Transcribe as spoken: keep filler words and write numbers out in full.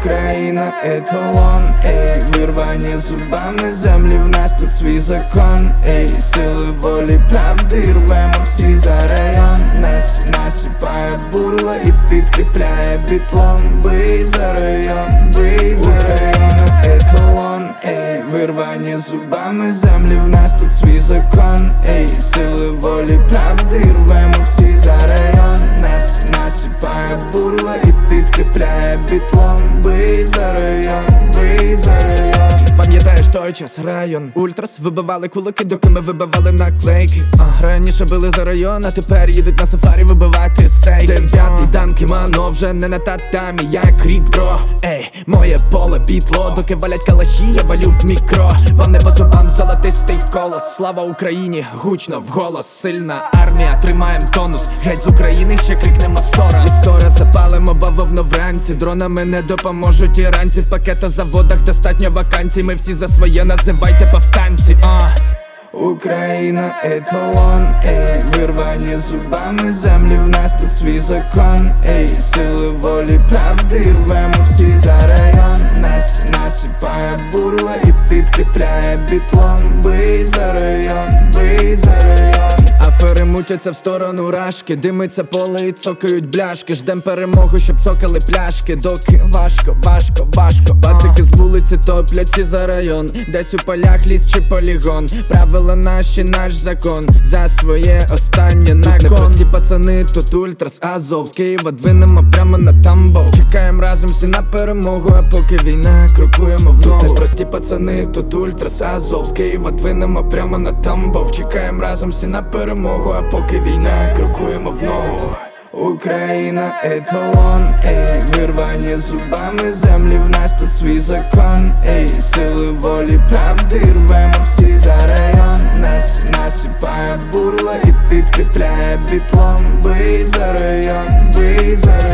Україна еталон, ей, вирвані зубами землі, в нас тут свій закон, ей, сили волі, правди, рвемо всі за район. Нас насипає бурла і підкріпляє бітлом. Бий за район, бий за район, еталон, ей, вирвані зубами землі, в нас тут свій закон, ей, сили волі, правди, рвемо всі за район. Нас насипає бурла і підкріпляє бітлом. Бий за район, бий за район. Пам'ятаєш той час, район Ультрас вибивали кулаки, доки ми вибивали наклейки. А раніше били за район, а тепер їдуть на сафарі вибивати стейки. Дев'ятий дан кімано, вже не на татамі, як рік, бро. Ей, моє поле бітло, доки валять калаші, я валю в мікро. Вам не по зубам золотистий колос. Слава Україні, гучно вголос. Сильна армія, тримаєм тонус. Геть з України, ще крикнемо сто раз. Сто раз запалимо бавовно вранці. Дронами не допоможуть іранці. В пакетозаводах достатньо вакансій. Ми всі за своє, називайте повстанці. а. Україна еталон, ей, вирвані зубами землі, в нас тут свій закон, ей, сили волі, правди, рвемо всі за район. Нас насипає бурла і підкріпляє бітлом. Бий за район, бий за район. Афери мутяться в сторону рашки, димиться поле і цокають бляшки. Ждем перемогу, щоб цокали пляшки. Доки важко, важко, важко. Пацики з вулиці топляться за район. Десь у полях ліс чи полігон. Правила наші, наш закон. За своє останнє на кон. Непрості пацани, тут Ультрас, Азов. З Києва двинемо прямо на Тамбов. Чекаємо разом всі на перемогу, а поки війна, крокуємо в ногу. Непрості пацани, тут Ультрас, Азов. З Києва двинемо прямо на Тамбов. Чекаємо разом всі на перемогу, а поки війна, крокуємо в ногу. Україна еталон, ей, вирвані зубами землі, в нас тут свій закон, ей, сили волі, правди, рвемо всі за район. Нас насипає бурла і підкріпляє бітлом. Бий за район, бий за район.